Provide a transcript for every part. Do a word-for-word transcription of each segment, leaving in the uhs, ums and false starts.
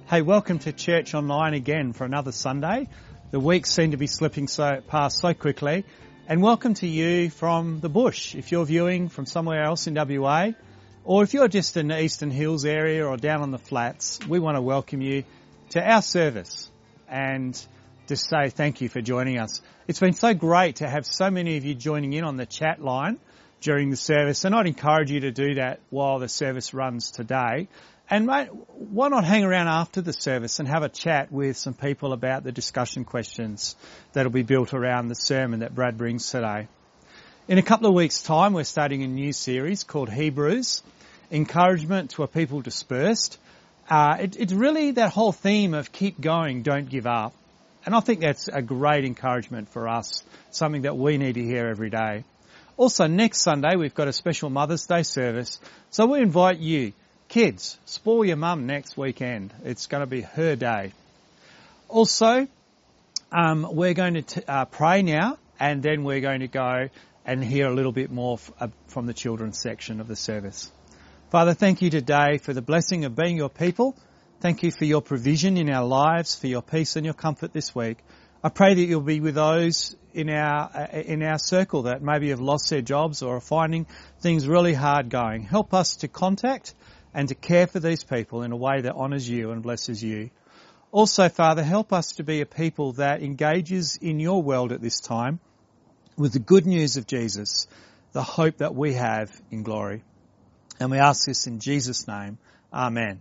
Hey, welcome to Church Online again for another Sunday. The weeks seem to be slipping so past so quickly. And welcome to you from the bush. If you're viewing from somewhere else in W A, or if you're just in the Eastern Hills area or down on the flats, we want to welcome you to our service and just say thank you for joining us. It's been so great to have so many of you joining in on the chat line during the service, and I'd encourage you to do that while the service runs today. And mate, why not hang around after the service and have a chat with some people about the discussion questions that'll be built around the sermon that Brad brings today. In a couple of weeks' time, we're starting a new series called Hebrews, Encouragement to a People Dispersed. Uh, it, it's really that whole theme of keep going, don't give up. And I think that's a great encouragement for us, something that we need to hear every day. Also, next Sunday, we've got a special Mother's Day service, so we invite you, kids, spoil your mum next weekend. It's going to be her day. Also, um, we're going to t- uh, pray now, and then we're going to go and hear a little bit more f- uh, from the children's section of the service. Father, thank you today for the blessing of being your people. Thank you for your provision in our lives, for your peace and your comfort this week. I pray that you'll be with those in our uh, in our circle that maybe have lost their jobs or are finding things really hard going. Help us to contact and to care for these people in a way that honours you and blesses you. Also, Father, help us to be a people that engages in your world at this time with the good news of Jesus, the hope that we have in glory. And we ask this in Jesus' name. Amen.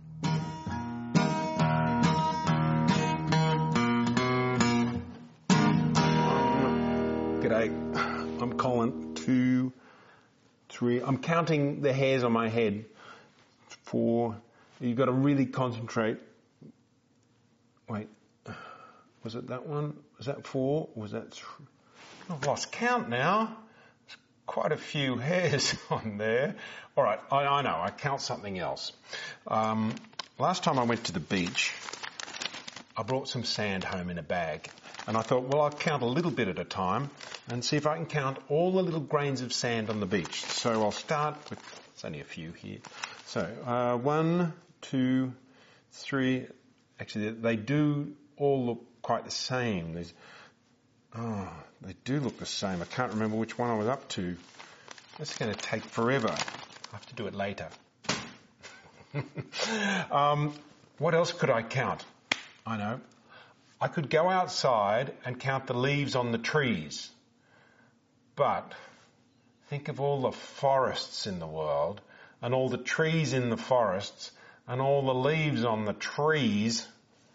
G'day, I'm Colin. Two, three, I'm counting the hairs on my head. Four, you've got to really concentrate. Wait, was it that one? Was that four? Was that three? I've lost count now. There's quite a few hairs on there. All right, I, I know, I count something else. Um, last time I went to the beach, I brought some sand home in a bag. And I thought, well, I'll count a little bit at a time and see if I can count all the little grains of sand on the beach. So I'll start with, there's only a few here. So, uh, one, two, three, actually they do all look quite the same. There's, oh, they do look the same. I can't remember which one I was up to. That's going to take forever. I have to do it later. um, what else could I count? I know. I could go outside and count the leaves on the trees. But think of all the forests in the world and all the trees in the forests and all the leaves on the trees.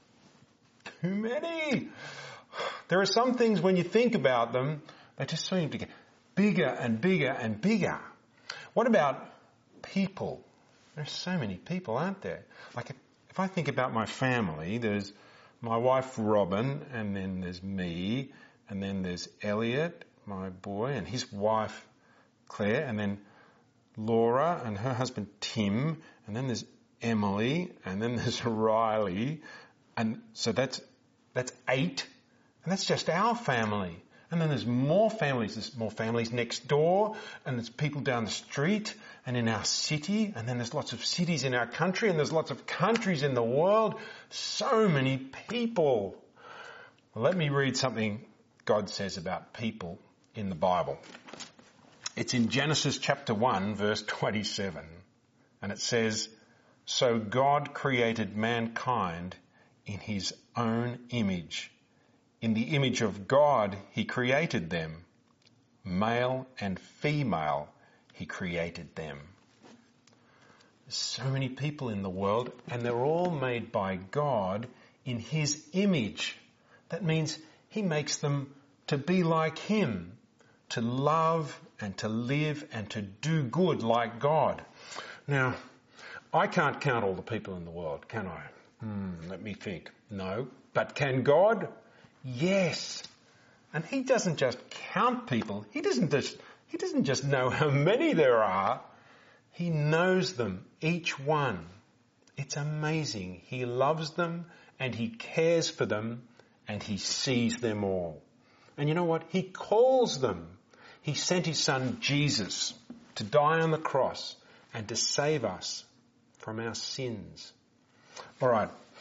Too many. There are some things when you think about them, they just seem to get bigger and bigger and bigger. What about people? There's so many people, aren't there? Like if, if I think about my family, there's my wife Robin, and then there's me, and then there's Elliot, my boy, and his wife Claire, and then Laura and her husband Tim, and then there's Emily, and then there's Riley, and so that's that's eight, and that's just our family. And then there's more families, there's more families next door, and there's people down the street, and in our city, and then there's lots of cities in our country, and there's lots of countries in the world. So many people. Well, let me read something God says about people in the Bible. It's in Genesis chapter one, verse twenty-seven, and it says, "So God created mankind in his own image. In the image of God, he created them. Male and female, he created them." There's so many people in the world, and they're all made by God in his image. That means he makes them to be like him, to love and to live and to do good like God. Now, I can't count all the people in the world, can I? Hmm, let me think. No. But can God? Yes. And he doesn't just count people. He doesn't just, he doesn't just know how many there are. He knows them, each one. It's amazing. He loves them and he cares for them and he sees them all. And you know what? He calls them. He sent his son Jesus to die on the cross and to save us from our sins. All right.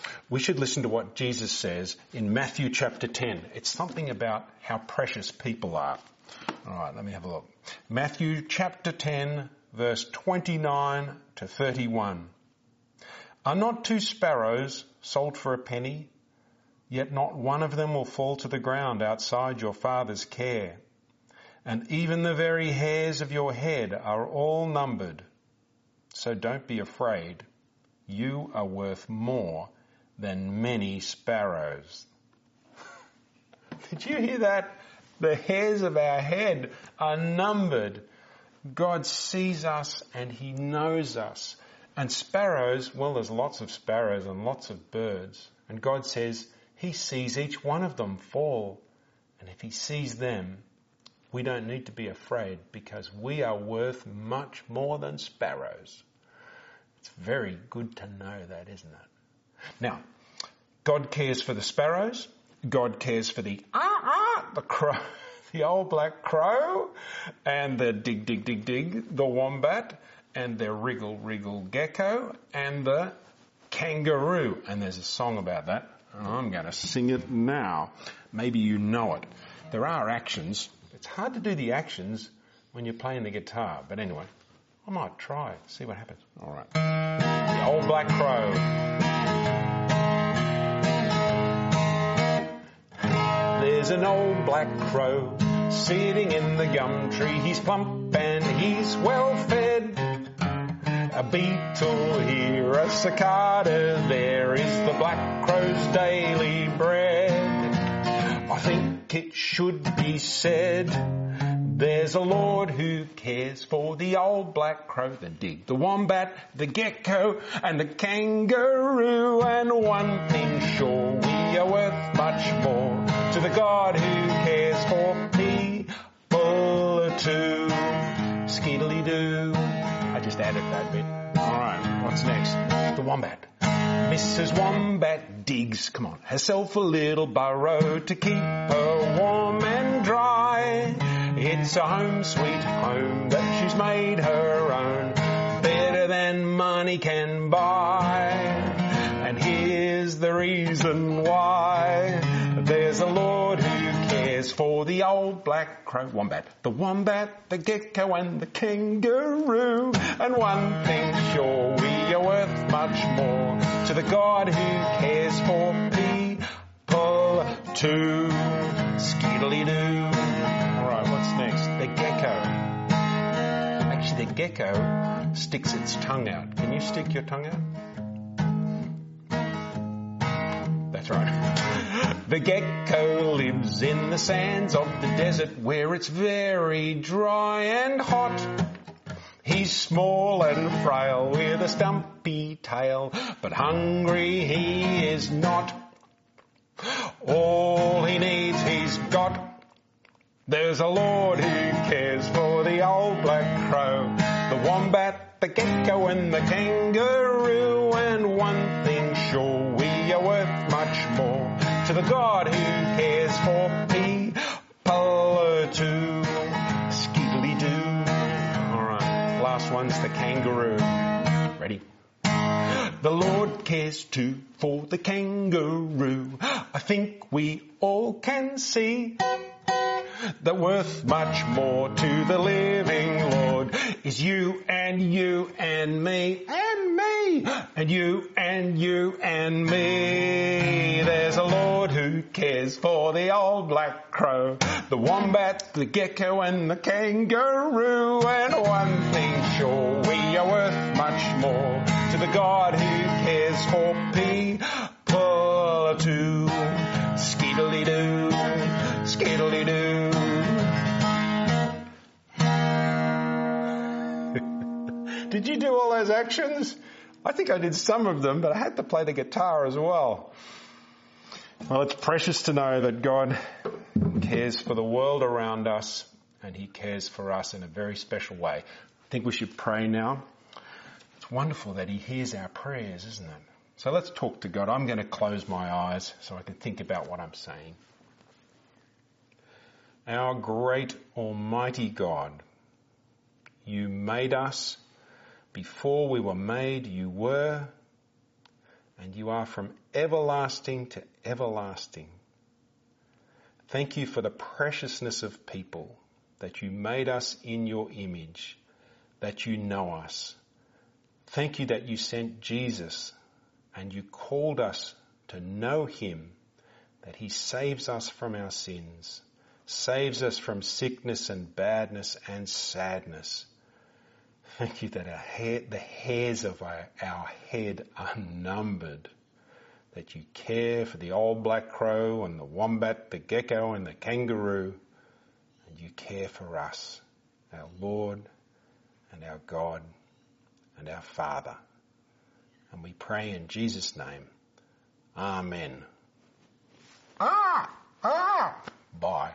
We should listen to what Jesus says in Matthew chapter ten. It's something about how precious people are. All right, let me have a look. Matthew chapter ten, verse twenty-nine to thirty-one. Are not two sparrows sold for a penny? Yet not one of them will fall to the ground outside your Father's care. And even the very hairs of your head are all numbered. So don't be afraid. You are worth more than many sparrows. Did you hear that? The hairs of our head are numbered. God sees us and he knows us. And sparrows, well, there's lots of sparrows and lots of birds. And God says he sees each one of them fall. And if he sees them, we don't need to be afraid because we are worth much more than sparrows. It's very good to know that, isn't it? Now, God cares for the sparrows. God cares for the ah ah, the crow, the old black crow, and the dig dig dig dig, the wombat, and the wriggle wriggle gecko, and the kangaroo. And there's a song about that. And I'm going to sing it now. Maybe you know it. There are actions. It's hard to do the actions when you're playing the guitar. But anyway, I might try. See what happens. All right. The old black crow. There's an old black crow sitting in the gum tree. He's plump and he's well fed. A beetle here, a cicada there is the black crow's daily bread. I think it should be said, there's a Lord who cares for the old black crow, the dig, the wombat, the gecko and the kangaroo. And one thing sure, we are worth much more to the God who cares for people too. Skiddly-doo. I just added that bit. All right, what's next? The wombat. Missus Wombat digs, come on, herself a little burrow to keep her warm and dry. It's a home sweet home that she's made her own, better than money can buy. And here's the reason why. There's a Lord who cares for the old black crow, wombat, the wombat, the gecko and the kangaroo. And one thing sure, we are worth much more to the God who cares for people too. Skiddly-doo. All right, what's next? The gecko. Actually, the gecko sticks its tongue out. Can you stick your tongue out? That's right. The gecko lives in the sands of the desert where it's very dry and hot. He's small and frail with a stumpy tail, but hungry he is not. All he needs he's got. There's a Lord who cares for the old black crow, the wombat, the gecko and the kangaroo. And one thing sure, we are worth much more to the God who cares for people too. Skiddly-doo. All right, last one's the kangaroo. Ready? The Lord cares too for the kangaroo. I think we all can see that worth much more to the living Lord is you and you and me and me and you and you and me. There's a Lord who cares for the old black crow, the wombat, the gecko and the kangaroo. And one thing sure, we are worth much more to the God who cares for people too. Skiddly-doo, skiddly-doo. Did you do all those actions? I think I did some of them, but I had to play the guitar as well. Well, it's precious to know that God cares for the world around us and he cares for us in a very special way. I think we should pray now. It's wonderful that he hears our prayers, isn't it? So let's talk to God. I'm going to close my eyes so I can think about what I'm saying. Our great almighty God, you made us. Before we were made, you were, and and you are from everlasting to everlasting. Thank you for the preciousness of people, that you made us in your image, that you know us. Thank you that you sent Jesus and you called us to know him, that he saves us from our sins, saves us from sickness and badness and sadness. Thank you that our hair, the hairs of our, our head are numbered, that you care for the old black crow and the wombat, the gecko and the kangaroo, and you care for us, our Lord and our God and our Father. And we pray in Jesus' name. Amen. Ah! Ah! Bye.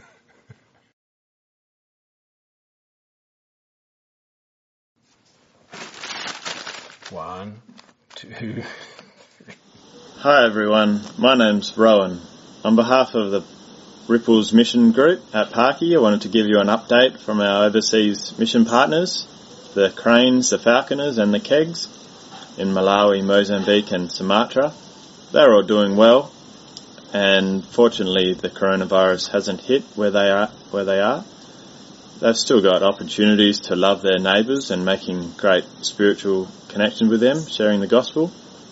One, two, three. Hi everyone, my name's Rowan. On behalf of the Ripples Mission Group at Parky, I wanted to give you an update from our overseas mission partners, the Cranes, the Falconers and the Kegs in Malawi, Mozambique and Sumatra. They're all doing well, and fortunately the coronavirus hasn't hit where they are. Where they are. They've still got opportunities to love their neighbours and making great spiritual connection with them, sharing the gospel.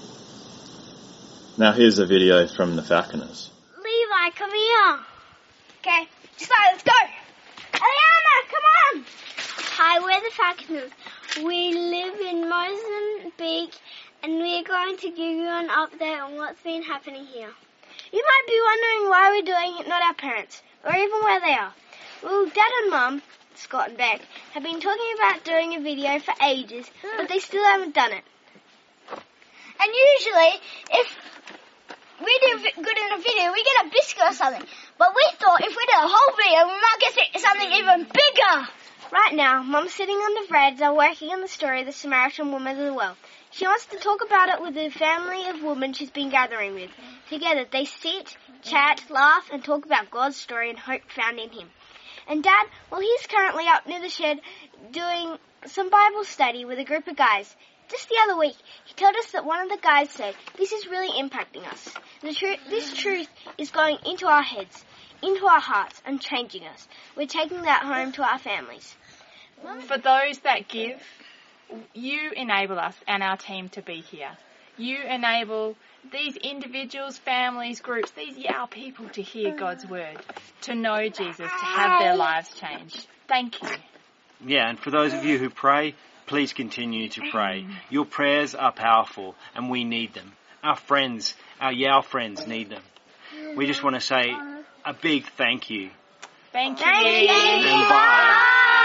Now here's a video from the Falconers. Levi, come here. Okay, just like, let's go. Eliana, come on. Hi, we're the Falconers. We live in Mozambique and we're going to give you an update on what's been happening here. You might be wondering why we're doing it, not our parents, or even where they are. Well, Dad and Mum, Scott and Beck, have been talking about doing a video for ages, but they still haven't done it. And usually, if we do good in a video, we get a biscuit or something. But we thought if we did a whole video, we might get something even bigger. Right now, Mum's sitting on the Reds are working on the story of the Samaritan woman as well. She wants to talk about it with the family of women she's been gathering with. Together, they sit, chat, laugh, and talk about God's story and hope found in him. And Dad, well, he's currently up near the shed doing some Bible study with a group of guys. Just the other week, he told us that one of the guys said, this is really impacting us. The tr- this truth is going into our heads, into our hearts, and changing us. We're taking that home to our families. For those that give, you enable us and our team to be here. You enable these individuals, families, groups, these Yao people to hear God's word, to know Jesus, to have their lives changed. Thank you. Yeah, and for those of you who pray, please continue to pray. Your prayers are powerful and we need them. Our friends, our Yao friends need them. We just want to say a big thank you. Thank you. Thank you. And bye.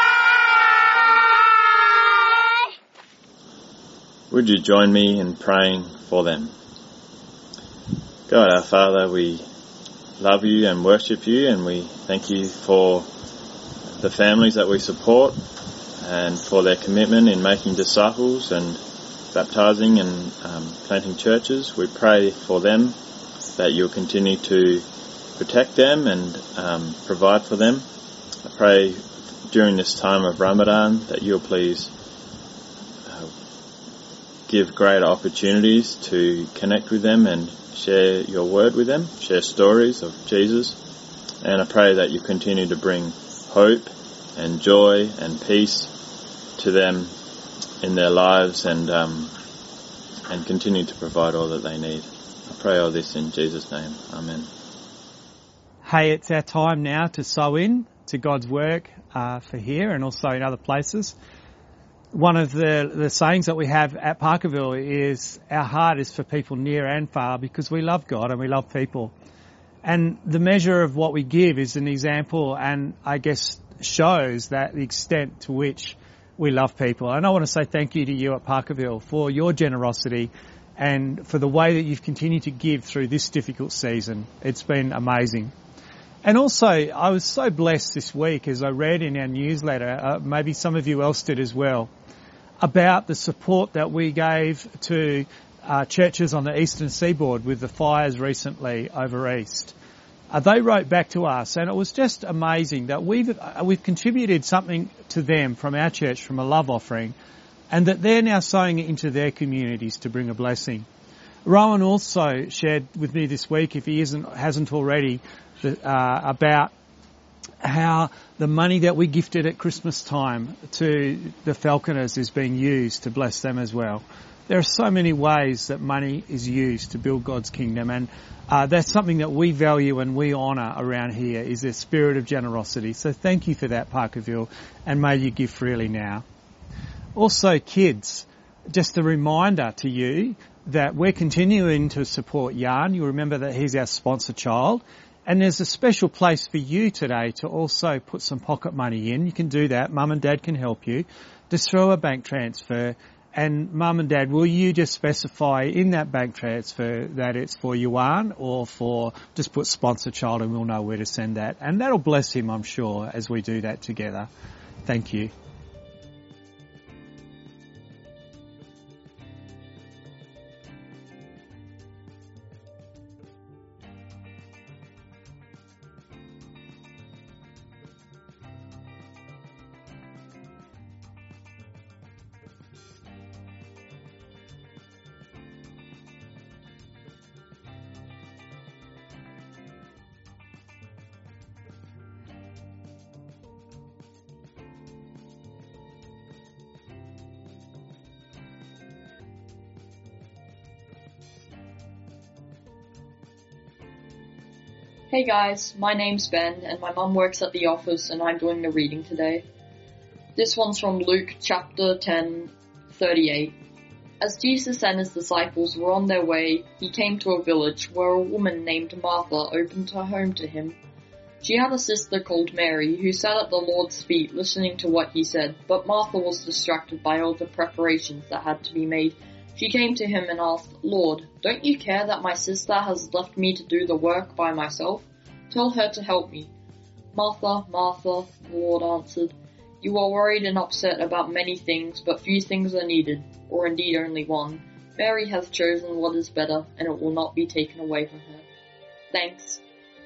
Would you join me in praying for them? God our Father, we love you and worship you, and we thank you for the families that we support and for their commitment in making disciples and baptising and um, planting churches. We pray for them that you'll continue to protect them and um, provide for them. I pray during this time of Ramadan that you'll please uh, give greater opportunities to connect with them and share your word with them, share stories of Jesus. And I pray that you continue to bring hope and joy and peace to them in their lives, and um, and continue to provide all that they need. I pray all this in Jesus' name. Amen. Hey, it's our time now to sow in to God's work uh, for here and also in other places. One of the, the sayings that we have at Parkerville is our heart is for people near and far, because we love God and we love people. And the measure of what we give is an example, and I guess shows that the extent to which we love people. And I want to say thank you to you at Parkerville for your generosity and for the way that you've continued to give through this difficult season. It's been amazing. And also, I was so blessed this week as I read in our newsletter, uh, maybe some of you else did as well, about the support that we gave to uh, churches on the eastern seaboard with the fires recently over east. Uh, they wrote back to us, and it was just amazing that we've uh, we've contributed something to them from our church, from a love offering, and that they're now sowing it into their communities to bring a blessing. Rowan also shared with me this week, if he isn't, hasn't already, uh, about how the money that we gifted at Christmas time to the Falconers is being used to bless them as well. There are so many ways that money is used to build God's kingdom, and uh, that's something that we value and we honour around here, is their spirit of generosity. So thank you for that, Parkerville, and may you give freely now. Also, kids, just a reminder to you that we're continuing to support Jan. You remember that he's our sponsor child. And there's a special place for you today to also put some pocket money in. You can do that. Mum and Dad can help you. Just throw a bank transfer. And Mum and Dad, will you just specify in that bank transfer that it's for Yuan or for just put sponsor child, and we'll know where to send that. And that'll bless him, I'm sure, as we do that together. Thank you. Hey guys, my name's Ben, and my mum works at the office, and I'm doing the reading today. This one's from Luke chapter ten, thirty-eight. As Jesus and his disciples were on their way, he came to a village where a woman named Martha opened her home to him. She had a sister called Mary, who sat at the Lord's feet listening to what he said, but Martha was distracted by all the preparations that had to be made. She came to him and asked, Lord, don't you care that my sister has left me to do the work by myself? Tell her to help me. Martha, Martha, the Lord answered, you are worried and upset about many things, but few things are needed, or indeed only one. Mary hath chosen what is better, and it will not be taken away from her. Thanks.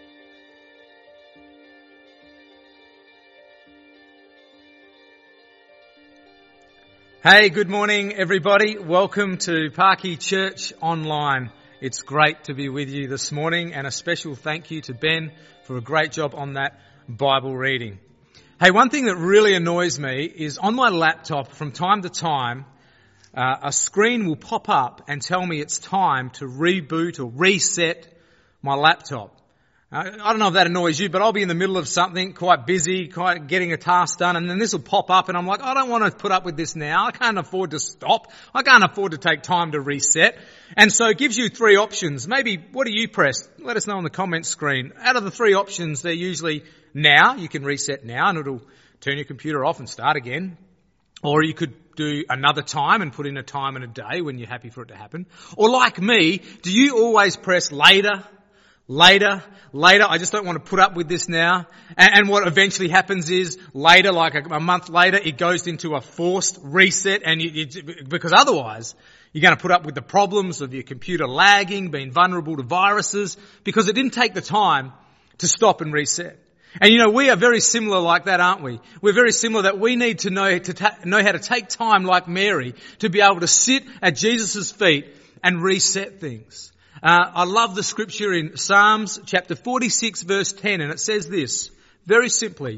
Hey, good morning everybody. Welcome to Parky Church Online. It's great to be with you this morning, and a special thank you to Ben for a great job on that Bible reading. Hey, one thing that really annoys me is on my laptop from time to time, uh, a screen will pop up and tell me it's time to reboot or reset my laptop. I don't know if that annoys you, but I'll be in the middle of something, quite busy, quite getting a task done, and then this will pop up and I'm like, I don't want to put up with this now. I can't afford to stop. I can't afford to take time to reset. And so it gives you three options. Maybe, what do you press? Let us know on the comments screen. Out of the three options, they're usually now. You can reset now and it'll turn your computer off and start again. Or you could do another time and put in a time and a day when you're happy for it to happen. Or like me, do you always press later? Later, later, I just don't want to put up with this now. And, and what eventually happens is later, like a, a month later, it goes into a forced reset, and you, you, because otherwise you're going to put up with the problems of your computer lagging, being vulnerable to viruses, because it didn't take the time to stop and reset. And you know, we are very similar like that, aren't we? We're very similar that we need to know to ta- know how to take time like Mary to be able to sit at Jesus' feet and reset things. Uh, I love the scripture in Psalms chapter forty-six verse ten, and it says this, very simply,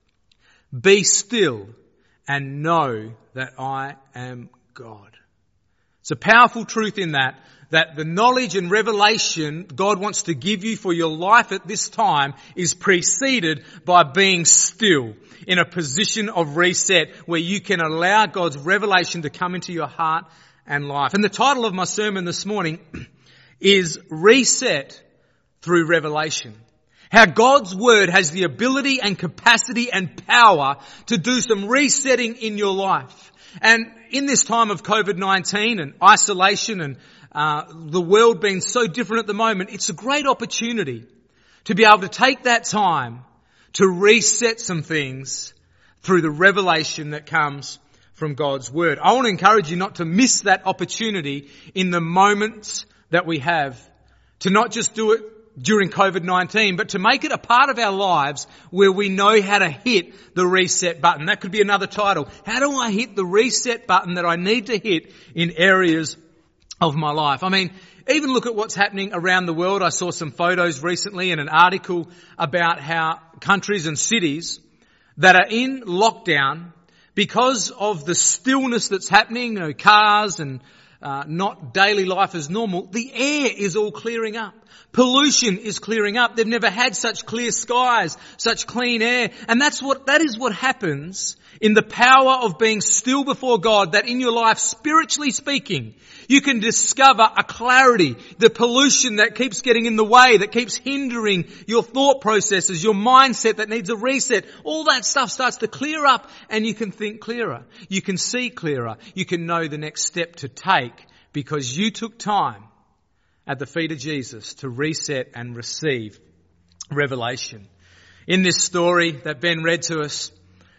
be still and know that I am God. It's a powerful truth in that, that the knowledge and revelation God wants to give you for your life at this time is preceded by being still in a position of reset where you can allow God's revelation to come into your heart and life. And the title of my sermon this morning is Reset Through Revelation. How God's Word has the ability and capacity and power to do some resetting in your life. And in this time of covid nineteen and isolation and uh, the world being so different at the moment, it's a great opportunity to be able to take that time to reset some things through the revelation that comes from God's Word. I want to encourage you not to miss that opportunity in the moments that we have, to not just do it during covid nineteen, but to make it a part of our lives where we know how to hit the reset button. That could be another title. How do I hit the reset button that I need to hit in areas of my life. I mean, even look at what's happening around the world. I saw some photos recently and an article about how countries and cities that are in lockdown, because of the stillness that's happening, you know, cars and uh, not daily life as normal, the air is all clearing up. Pollution is clearing up. They've never had such clear skies, such clean air. And that's what, that is what happens in the power of being still before God, that in your life, spiritually speaking, you can discover a clarity, the pollution that keeps getting in the way, that keeps hindering your thought processes, your mindset that needs a reset. All that stuff starts to clear up and you can think clearer. You can see clearer. You can know the next step to take because you took time at the feet of Jesus to reset and receive revelation. In this story that Ben read to us,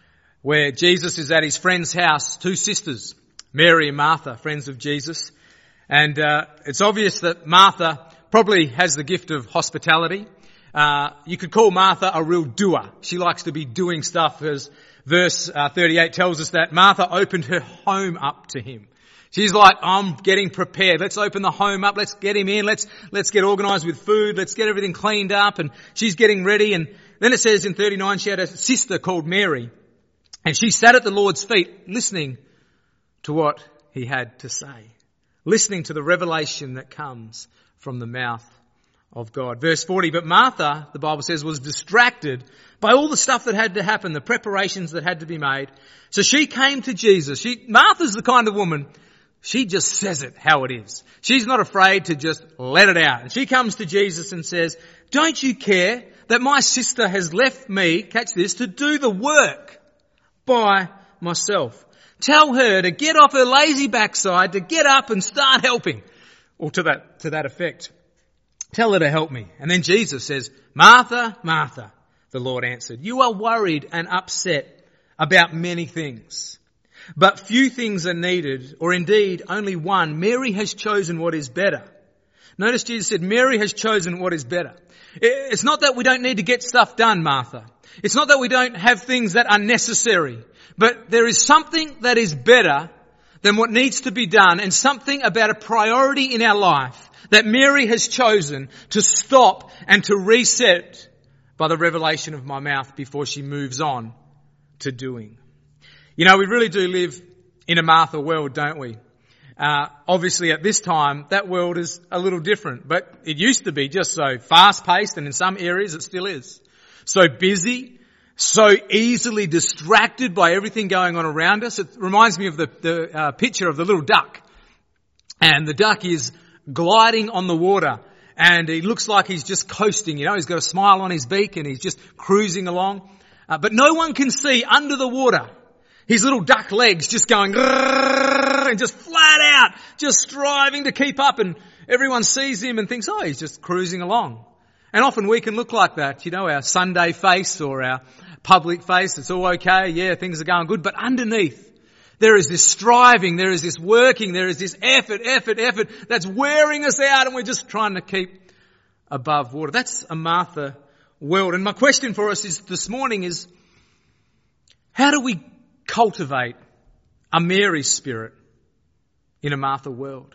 where Jesus is at his friend's house, two sisters, Mary and Martha, friends of Jesus. And uh, it's obvious that Martha probably has the gift of hospitality. Uh, you could call Martha a real doer. She likes to be doing stuff, as verse uh, thirty-eight tells us that Martha opened her home up to him. She's like, I'm getting prepared. Let's open the home up. Let's get him in. Let's, let's get organized with food. Let's get everything cleaned up. And she's getting ready. And then it says in thirty-nine, she had a sister called Mary. And she sat at the Lord's feet listening to what he had to say. Listening to the revelation that comes from the mouth of God. Verse forty, but Martha, the Bible says, was distracted by all the stuff that had to happen, the preparations that had to be made. So she came to Jesus. She, Martha's the kind of woman, she just says it how it is. She's not afraid to just let it out. And she comes to Jesus and says, don't you care that my sister has left me, catch this, to do the work by myself? Tell her to get off her lazy backside, to get up and start helping. Or to that, to that effect. Tell her to help me. And then Jesus says, Martha, Martha, the Lord answered, you are worried and upset about many things. But few things are needed, or indeed only one. Mary has chosen what is better. Notice Jesus said, Mary has chosen what is better. It's not that we don't need to get stuff done, Martha. It's not that we don't have things that are necessary. But there is something that is better than what needs to be done, and something about a priority in our life that Mary has chosen to stop and to reset by the revelation of my mouth before she moves on to doing. You know, we really do live in a Martha world, don't we? Uh, obviously at this time, that world is a little different, but it used to be just so fast-paced, and in some areas it still is. So busy, so easily distracted by everything going on around us. It reminds me of the, the uh, picture of the little duck. And the duck is gliding on the water, and he looks like he's just coasting, you know, he's got a smile on his beak and he's just cruising along. Uh, but no one can see under the water his little duck legs just going and just flat out, just striving to keep up, and everyone sees him and thinks, oh, he's just cruising along. And often we can look like that, you know, our Sunday face or our public face. It's all okay. Yeah, things are going good. But underneath, there is this striving, there is this working, there is this effort, effort, effort that's wearing us out, and we're just trying to keep above water. That's a Martha world. And my question for us is this morning is, how do we cultivate a Mary spirit in a Martha world?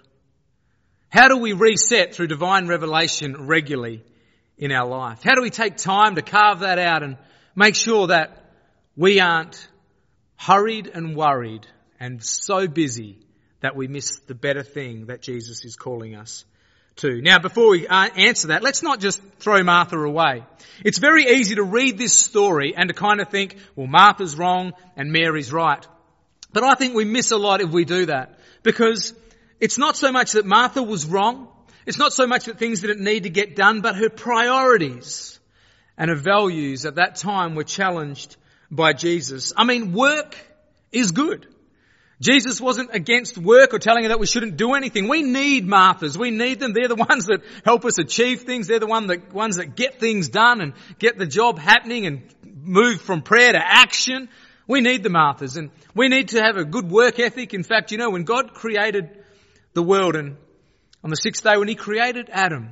How do we reset through divine revelation regularly in our life? How do we take time to carve that out and make sure that we aren't hurried and worried and so busy that we miss the better thing that Jesus is calling us to? Now, before we answer that, let's not just throw Martha away. It's very easy to read this story and to kind of think, well, Martha's wrong and Mary's right. But I think we miss a lot if we do that, because it's not so much that Martha was wrong. It's not so much that things didn't need to get done, but her priorities and her values at that time were challenged by Jesus. I mean, work is good. Jesus wasn't against work or telling her that we shouldn't do anything. We need Marthas. We need them. They're the ones that help us achieve things. They're the one that, ones that get things done and get the job happening and move from prayer to action. We need the Marthas, and we need to have a good work ethic. In fact, you know, when God created the world, and on the sixth day when he created Adam,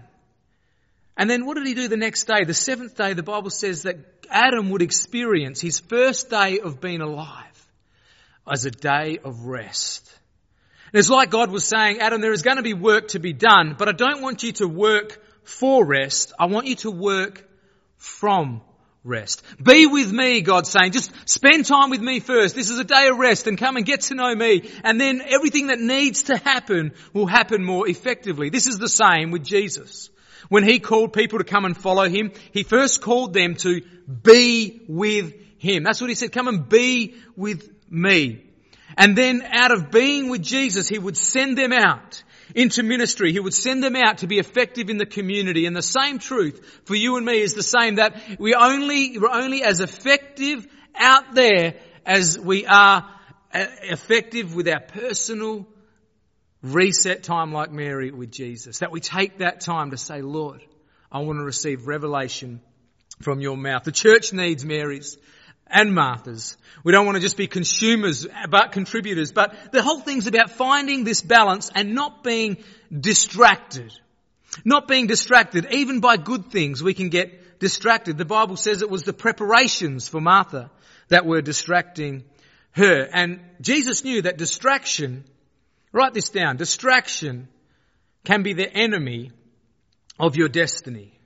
and then what did he do the next day? The seventh day, the Bible says that Adam would experience his first day of being alive as a day of rest. It's like God was saying, Adam, there is going to be work to be done, but I don't want you to work for rest. I want you to work from rest. Be with me, God's saying. Just spend time with me first. This is a day of rest, and come and get to know me. And then everything that needs to happen will happen more effectively. This is the same with Jesus. When he called people to come and follow him, he first called them to be with him. That's what he said. Come and be with me. And then out of being with Jesus, he would send them out into ministry. He would send them out to be effective in the community. And the same truth for you and me is the same, that we only, we're only as effective out there as we are effective with our personal reset time like Mary with Jesus. That we take that time to say, Lord, I want to receive revelation from your mouth. The church needs Marys and Marthas. We don't want to just be consumers but contributors. But the whole thing's about finding this balance and not being distracted. Not being distracted. Even by good things we can get distracted. The Bible says it was the preparations for Martha that were distracting her. And Jesus knew that distraction, write this down, distraction can be the enemy of your destiny.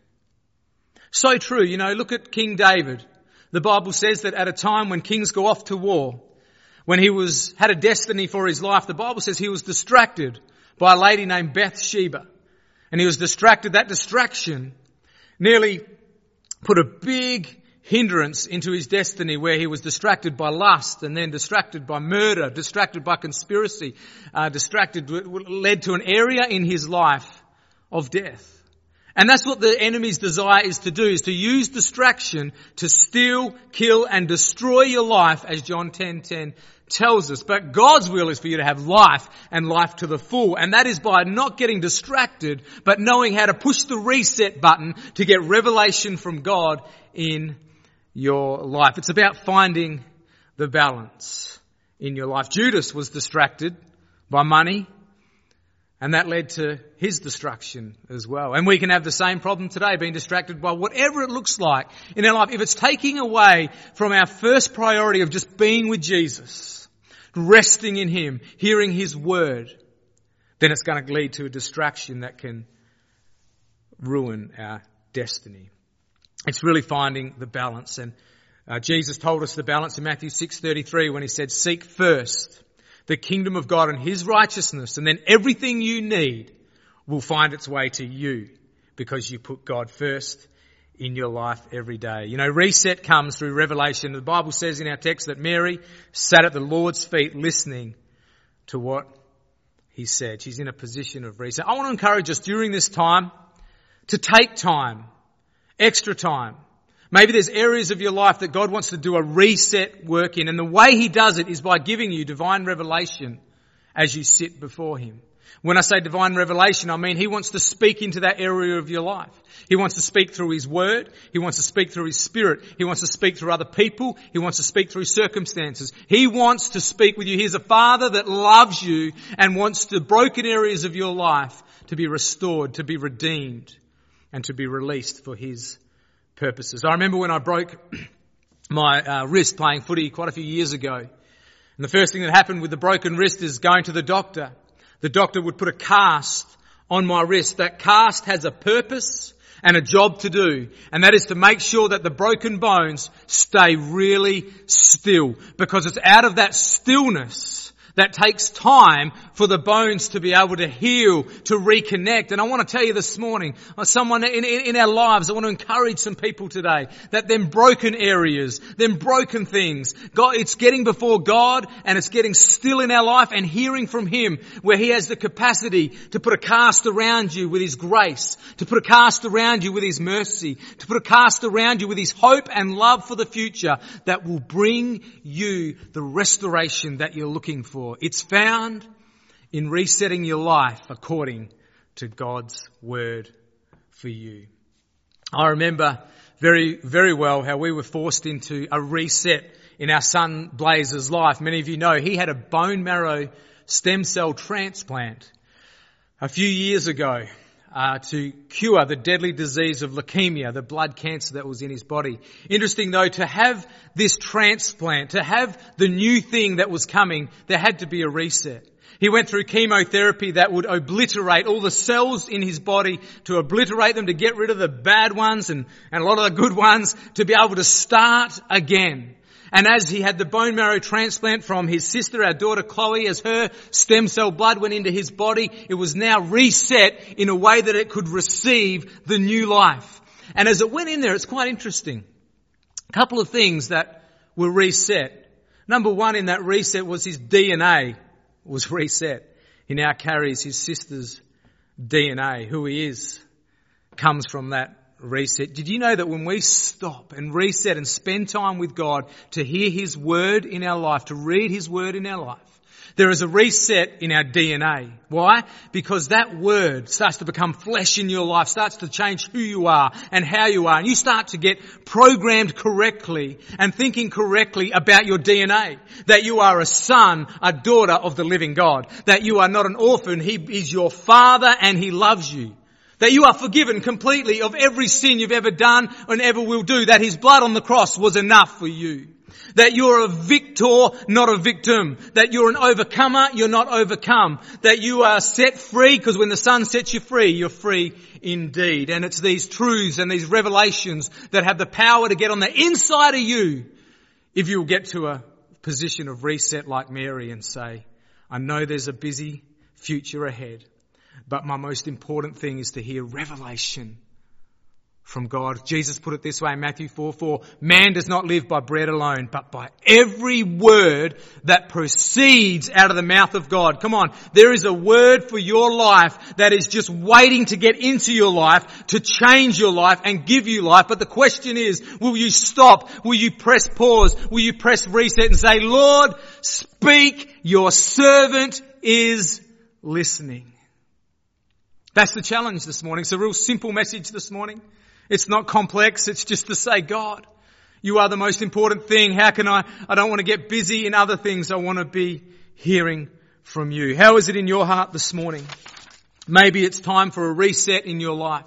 So true. You know, look at King David. The Bible says that at a time when kings go off to war, when he was had a destiny for his life, the Bible says he was distracted by a lady named Bathsheba. And he was distracted. That distraction nearly put a big hindrance into his destiny, where he was distracted by lust, and then distracted by murder, distracted by conspiracy, uh, distracted, led to an area in his life of death. And that's what the enemy's desire is to do, is to use distraction to steal, kill and destroy your life, as John ten ten tells us. But God's will is for you to have life, and life to the full. And that is by not getting distracted, but knowing how to push the reset button to get revelation from God in your life. It's about finding the balance in your life. Judas was distracted by money, and that led to his destruction as well. And we can have the same problem today, being distracted by whatever it looks like in our life. If it's taking away from our first priority of just being with Jesus, resting in him, hearing his word, then it's going to lead to a distraction that can ruin our destiny. It's really finding the balance. And uh, Jesus told us the balance in Matthew six thirty-three when he said, seek first the kingdom of God and his righteousness, and then everything you need will find its way to you because you put God first in your life every day. You know, reset comes through revelation. The Bible says in our text that Mary sat at the Lord's feet listening to what he said. She's in a position of reset. I want to encourage us during this time to take time, extra time. Maybe there's areas of your life that God wants to do a reset work in, and the way he does it is by giving you divine revelation as you sit before him. When I say divine revelation, I mean he wants to speak into that area of your life. He wants to speak through his word. He wants to speak through his spirit. He wants to speak through other people. He wants to speak through circumstances. He wants to speak with you. He's a father that loves you and wants the broken areas of your life to be restored, to be redeemed, and to be released for his purposes. I remember when I broke my uh, wrist playing footy quite a few years ago. And the first thing that happened with the broken wrist is going to the doctor. The doctor would put a cast on my wrist. That cast has a purpose and a job to do. And that is to make sure that the broken bones stay really still. Because it's out of that stillness that takes time for the bones to be able to heal, to reconnect. And I want to tell you this morning, someone in, in, in our lives, I want to encourage some people today that them broken areas, them broken things, God, it's getting before God and it's getting still in our life and hearing from him, where he has the capacity to put a cast around you with his grace, to put a cast around you with his mercy, to put a cast around you with his hope and love for the future that will bring you the restoration that you're looking for. It's found in resetting your life according to God's word for you. I remember very, very well how we were forced into a reset in our son Blazer's life. Many of you know he had a bone marrow stem cell transplant a few years ago uh, to cure the deadly disease of leukemia, the blood cancer that was in his body. Interesting though, to have this transplant, to have the new thing that was coming, there had to be a reset. He went through chemotherapy that would obliterate all the cells in his body, to obliterate them, to get rid of the bad ones and, and a lot of the good ones, to be able to start again. And as he had the bone marrow transplant from his sister, our daughter Chloe, as her stem cell blood went into his body, it was now reset in a way that it could receive the new life. And as it went in there, it's quite interesting. A couple of things that were reset. Number one in that reset was his D N A was reset. He now carries his sister's D N A. Who he is comes from that reset. Did you know that when we stop and reset and spend time with God to hear His Word in our life, to read His Word in our life, there is a reset in our D N A. Why? Because that Word starts to become flesh in your life, starts to change who you are and how you are. And you start to get programmed correctly and thinking correctly about your D N A. That you are a son, a daughter of the living God. That you are not an orphan. He is your Father and He loves you. That you are forgiven completely of every sin you've ever done and ever will do. That His blood on the cross was enough for you. That you're a victor, not a victim. That you're an overcomer, you're not overcome. That you are set free, because when the Son sets you free, you're free indeed. And it's these truths and these revelations that have the power to get on the inside of you if you'll get to a position of reset like Mary and say, I know there's a busy future ahead, but my most important thing is to hear revelation from God. Jesus put it this way in Matthew four four, man does not live by bread alone, but by every word that proceeds out of the mouth of God. Come on, there is a word for your life that is just waiting to get into your life, to change your life and give you life. But the question is, will you stop? Will you press pause? Will you press reset and say, Lord, speak, your servant is listening. That's the challenge this morning. It's a real simple message this morning. It's not complex. It's just to say, God, you are the most important thing. How can I, I don't want to get busy in other things. I want to be hearing from you. How is it in your heart this morning? Maybe it's time for a reset in your life.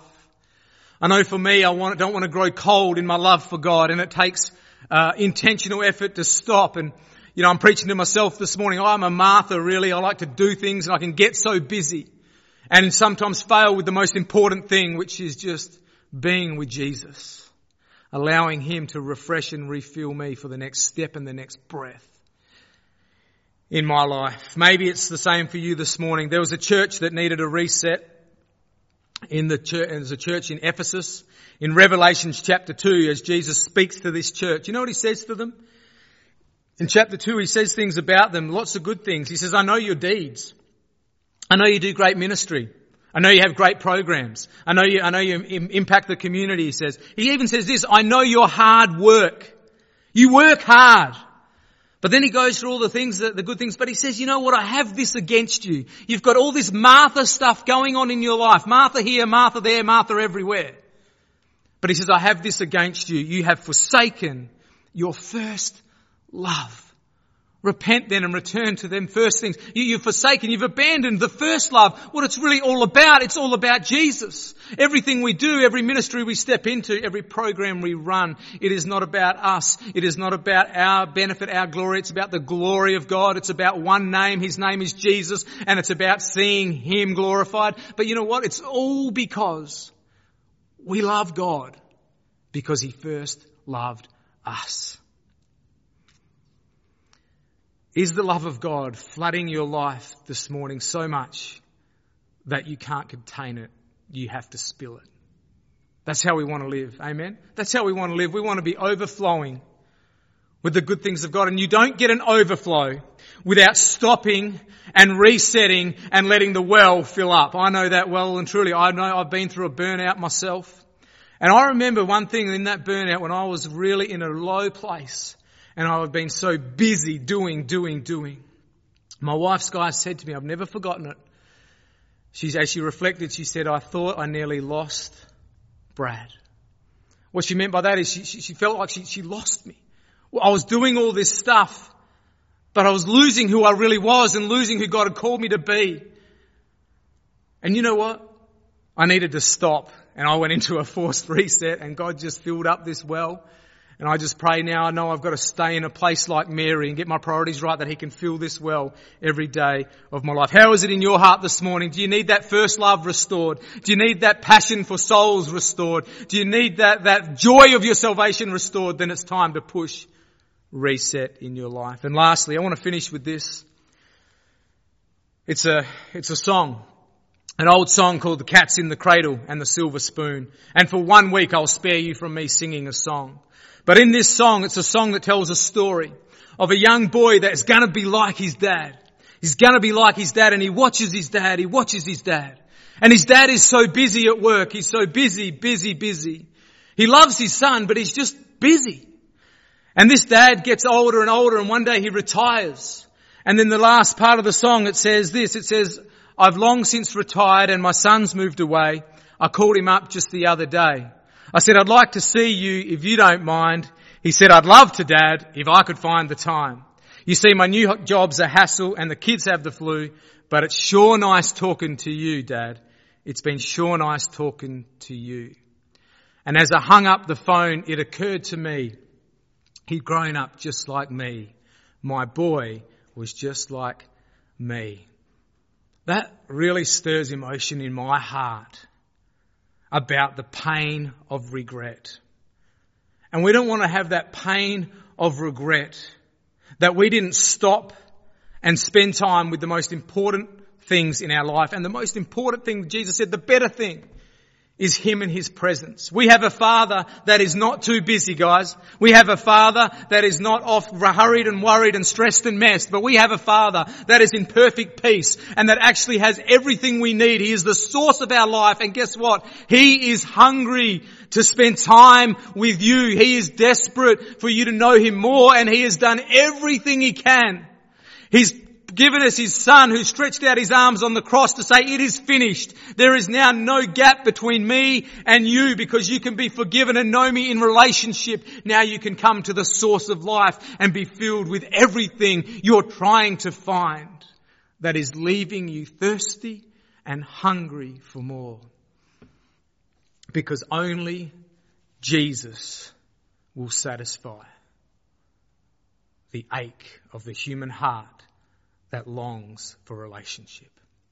I know for me, I want, don't want to grow cold in my love for God, and it takes uh, intentional effort to stop. And, you know, I'm preaching to myself this morning. Oh, I'm a Martha, really. I like to do things and I can get so busy and sometimes fail with the most important thing, which is just being with Jesus, allowing Him to refresh and refill me for the next step and the next breath in my life. Maybe it's the same for you this morning. There was a church that needed a reset in the church. There's a church in Ephesus. In Revelation chapter two, as Jesus speaks to this church, you know what He says to them? In chapter two, He says things about them, lots of good things. He says, I know your deeds. I know you do great ministry. I know you have great programs. I know you, I know you impact the community, he says. He even says this, I know your hard work. You work hard. But then he goes through all the things, that, the good things, but he says, you know what, I have this against you. You've got all this Martha stuff going on in your life. Martha here, Martha there, Martha everywhere. But he says, I have this against you. You have forsaken your first love. Repent then and return to them first things. You, you've forsaken, you've abandoned the first love. What it's really all about, it's all about Jesus. Everything we do, every ministry we step into, every program we run, it is not about us. It is not about our benefit, our glory. It's about the glory of God. It's about one name. His name is Jesus, and it's about seeing Him glorified. But you know what? It's all because we love God, because He first loved us. Is the love of God flooding your life this morning so much that you can't contain it? You have to spill it. That's how we want to live. Amen? That's how we want to live. We want to be overflowing with the good things of God. And you don't get an overflow without stopping and resetting and letting the well fill up. I know that well and truly. I know I've been through a burnout myself. And I remember one thing in that burnout when I was really in a low place. And I had been so busy doing, doing, doing. My wife, Sky, said to me, I've never forgotten it. She, as she reflected, she said, I thought I nearly lost Brad. What she meant by that is she, she, she felt like she, she lost me. Well, I was doing all this stuff, but I was losing who I really was and losing who God had called me to be. And you know what? I needed to stop. And I went into a forced reset, and God just filled up this well. And I just pray now, I know I've got to stay in a place like Mary and get my priorities right, that he can fill this well every day of my life. How is it in your heart this morning? Do you need that first love restored? Do you need that passion for souls restored? Do you need that, that joy of your salvation restored? Then it's time to push reset in your life. And lastly, I want to finish with this. It's a, it's a song. An old song called The Cat's in the Cradle and the Silver Spoon. And for one week I'll spare you from me singing a song. But in this song, it's a song that tells a story of a young boy that's gonna be like his dad. He's gonna be like his dad, and he watches his dad, he watches his dad. And his dad is so busy at work, he's so busy, busy, busy. He loves his son, but he's just busy. And this dad gets older and older, and one day he retires. And then the last part of the song, it says this, it says, I've long since retired and my son's moved away. I called him up just the other day. I said, I'd like to see you if you don't mind. He said, I'd love to, Dad, if I could find the time. You see, my new job's a hassle and the kids have the flu, but it's sure nice talking to you, Dad. It's been sure nice talking to you. And as I hung up the phone, it occurred to me, he'd grown up just like me. My boy was just like me. That really stirs emotion in my heart about the pain of regret. And we don't want to have that pain of regret that we didn't stop and spend time with the most important things in our life. And the most important thing, Jesus said, the better thing is him and his presence. We have a Father that is not too busy, guys. We have a Father that is not off hurried and worried and stressed and messed, but we have a Father that is in perfect peace and that actually has everything we need. He is the source of our life, and guess what? He is hungry to spend time with you. He is desperate for you to know him more, and he has done everything he can. He's given us his son, who stretched out his arms on the cross to say, it is finished. There is now no gap between me and you, because you can be forgiven and know me in relationship. Now you can come to the source of life and be filled with everything you're trying to find that is leaving you thirsty and hungry for more. Because only Jesus will satisfy the ache of the human heart that longs for relationship.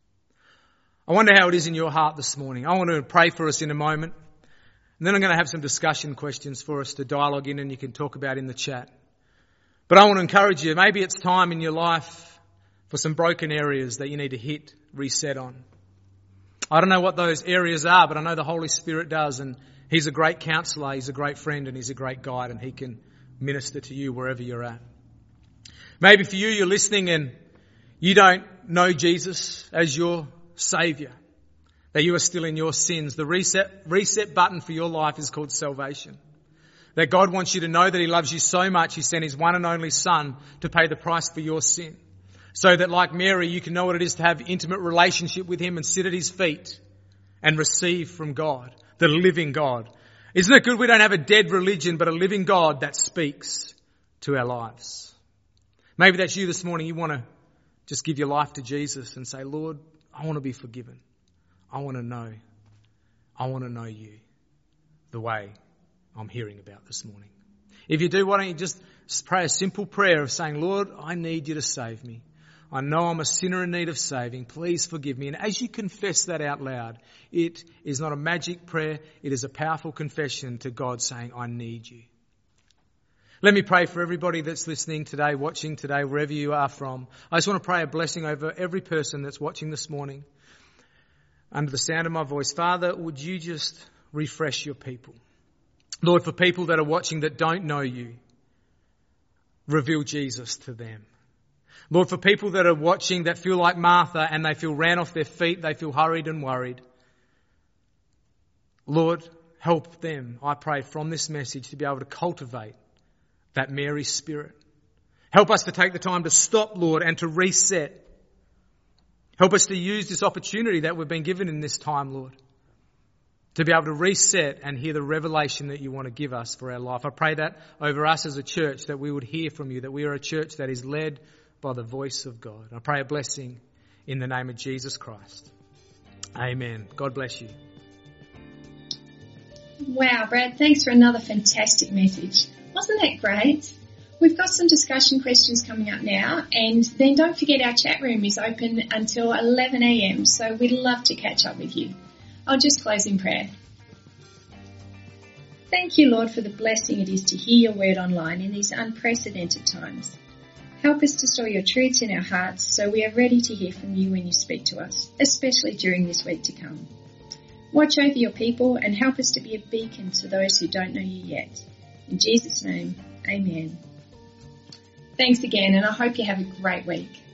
I wonder how it is in your heart this morning. I want to pray for us in a moment. And then I'm going to have some discussion questions for us to dialogue in, and you can talk about in the chat. But I want to encourage you, maybe it's time in your life for some broken areas that you need to hit reset on. I don't know what those areas are, but I know the Holy Spirit does, and he's a great counsellor, he's a great friend, and he's a great guide, and he can minister to you wherever you're at. Maybe for you, you're listening and you don't know Jesus as your Saviour, that you are still in your sins. The reset, reset button for your life is called salvation. That God wants you to know that he loves you so much, he sent his one and only Son to pay the price for your sin. So that like Mary, you can know what it is to have intimate relationship with him and sit at his feet and receive from God, the living God. Isn't it good we don't have a dead religion, but a living God that speaks to our lives? Maybe that's you this morning. You want to just give your life to Jesus and say, Lord, I want to be forgiven. I want to know. I want to know you the way I'm hearing about this morning. If you do, why don't you just pray a simple prayer of saying, Lord, I need you to save me. I know I'm a sinner in need of saving. Please forgive me. And as you confess that out loud, it is not a magic prayer. It is a powerful confession to God saying, I need you. Let me pray for everybody that's listening today, watching today, wherever you are from. I just want to pray a blessing over every person that's watching this morning under the sound of my voice. Father, would you just refresh your people? Lord, for people that are watching that don't know you, reveal Jesus to them. Lord, for people that are watching that feel like Martha and they feel ran off their feet, they feel hurried and worried, Lord, help them, I pray, from this message to be able to cultivate that Mary spirit. Help us to take the time to stop, Lord, and to reset. Help us to use this opportunity that we've been given in this time, Lord, to be able to reset and hear the revelation that you want to give us for our life. I pray that over us as a church, that we would hear from you, that we are a church that is led by the voice of God. I pray a blessing in the name of Jesus Christ. Amen. God bless you. Wow, Brad, thanks for another fantastic message. Wasn't that great? We've got some discussion questions coming up now, and then don't forget our chat room is open until eleven a.m, so we'd love to catch up with you. I'll just close in prayer. Thank you, Lord, for the blessing it is to hear your word online in these unprecedented times. Help us to store your truths in our hearts so we are ready to hear from you when you speak to us, especially during this week to come. Watch over your people and help us to be a beacon to those who don't know you yet. In Jesus' name, amen. Thanks again, and I hope you have a great week.